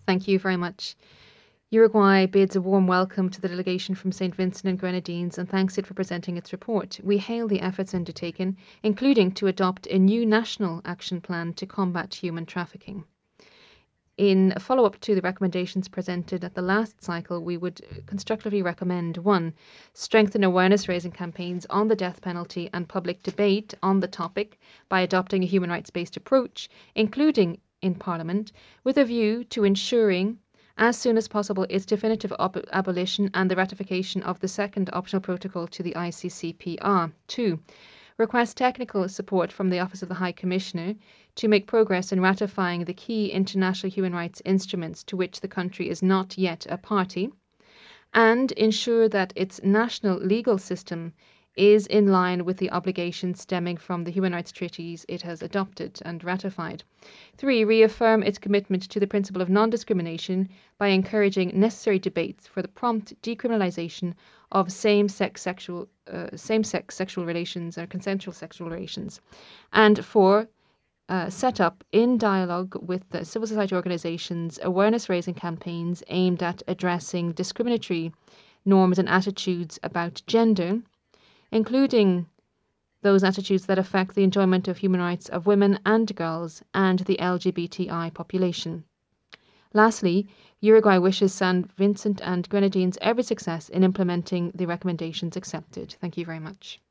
Thank you very much. Uruguay bids a warm welcome to the delegation from St. Vincent and Grenadines and thanks it for presenting its report. We hail the efforts undertaken, including to adopt a new national action plan to combat human trafficking. In a follow-up to the recommendations presented at the last cycle, we would constructively recommend 1. Strengthen awareness-raising campaigns on the death penalty and public debate on the topic by adopting a human rights-based approach, including in Parliament, with a view to ensuring as soon as possible its definitive abolition and the ratification of the second optional protocol to the ICCPR. 2. Request technical support from the Office of the High Commissioner to make progress in ratifying the key international human rights instruments to which the country is not yet a party, and ensure that its national legal system is in line with the obligations stemming from the human rights treaties it has adopted and ratified. 3. Reaffirm its commitment to the principle of non-discrimination by encouraging necessary debates for the prompt decriminalization of same-sex sexual relations or consensual sexual relations. And 4. Set up, in dialogue with the civil society organizations, awareness-raising campaigns aimed at addressing discriminatory norms and attitudes about gender, including those attitudes that affect the enjoyment of human rights of women and girls and the LGBTI population. Lastly, Uruguay wishes St. Vincent and Grenadines every success in implementing the recommendations accepted. Thank you very much.